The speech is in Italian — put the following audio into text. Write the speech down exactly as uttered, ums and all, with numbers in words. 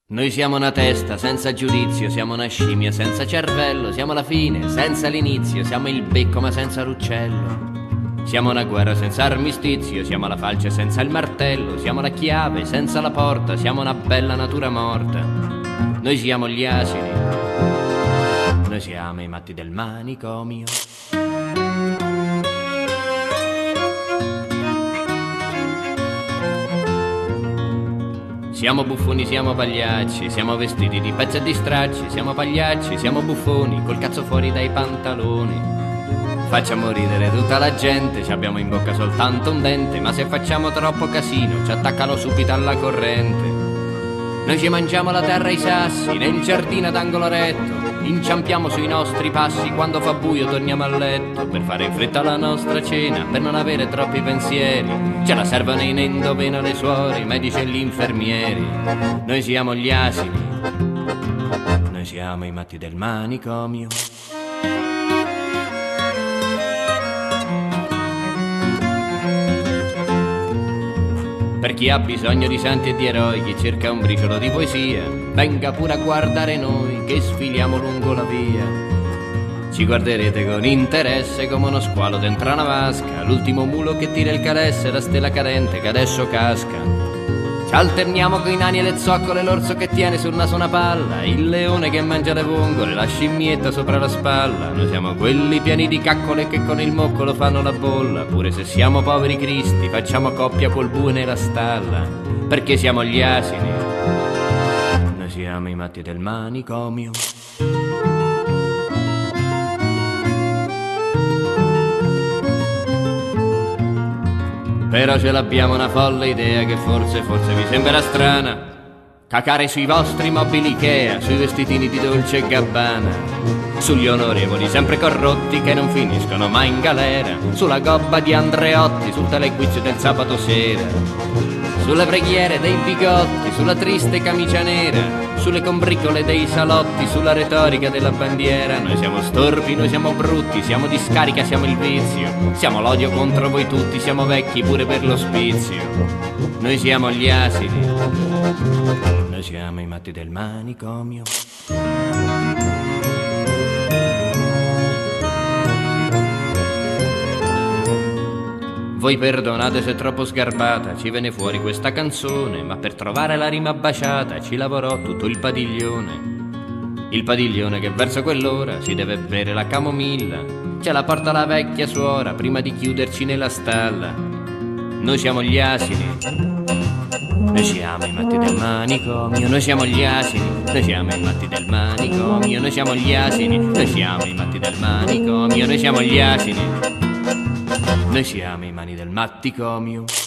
Noi siamo una testa senza giudizio, siamo una scimmia senza cervello, siamo la fine senza l'inizio, siamo il becco ma senza l'uccello. Siamo una guerra senza armistizio, siamo la falce senza il martello, siamo la chiave senza la porta, siamo una bella natura morta. Noi siamo gli asini, noi siamo i matti del manicomio. Siamo buffoni, siamo pagliacci, siamo vestiti di pezzi e di stracci, siamo pagliacci, siamo buffoni, col cazzo fuori dai pantaloni. Facciamo ridere tutta la gente, ci abbiamo in bocca soltanto un dente, ma se facciamo troppo casino ci attaccano subito alla corrente. Noi ci mangiamo la terra e i sassi, nel giardino ad angolo retto, inciampiamo sui nostri passi, quando fa buio torniamo a letto, per fare in fretta la nostra cena, per non avere troppi pensieri, ce la servono in endovena le suore, i medici e gli infermieri. Noi siamo gli asini, noi siamo i matti del manicomio. Per chi ha bisogno di santi e di eroi, chi cerca un briciolo di poesia, venga pure a guardare noi che sfiliamo lungo la via. Ci guarderete con interesse come uno squalo dentro una vasca, l'ultimo mulo che tira il calesse, la stella cadente che adesso casca. Ci alterniamo coi nani e le zoccole, l'orso che tiene sul naso una palla, il leone che mangia le vongole, la scimmietta sopra la spalla. Noi siamo quelli pieni di caccole che con il moccolo fanno la bolla, pure se siamo poveri cristi facciamo coppia col bue nella stalla, perché siamo gli asini, noi siamo i matti del manicomio. Però ce l'abbiamo una folle idea che forse, forse vi sembrerà strana, cacare sui vostri mobili Ikea, sui vestitini di Dolce e Gabbana, sugli onorevoli sempre corrotti che non finiscono mai in galera, sulla gobba di Andreotti, sul telequiz del sabato sera, sulle preghiere dei bigotti, sulla triste camicia nera, sulle combricole dei salotti, sulla retorica della bandiera. Noi siamo storpi, noi siamo brutti, siamo di scarica, siamo il vizio, siamo l'odio contro voi tutti, siamo vecchi pure per l'ospizio. Noi siamo gli asini, noi siamo i matti del manicomio. Voi perdonate se è troppo sgarbata, ci venne fuori questa canzone, ma per trovare la rima baciata ci lavorò tutto il padiglione. Il padiglione che verso quell'ora si deve bere la camomilla, ce la porta la vecchia suora prima di chiuderci nella stalla. Noi siamo gli asini, noi siamo i matti del manicomio, noi siamo gli asini, noi siamo i matti del manicomio, noi siamo gli asini, noi siamo i matti del manicomio, noi siamo gli asini, noi siamo i mani del matticomio.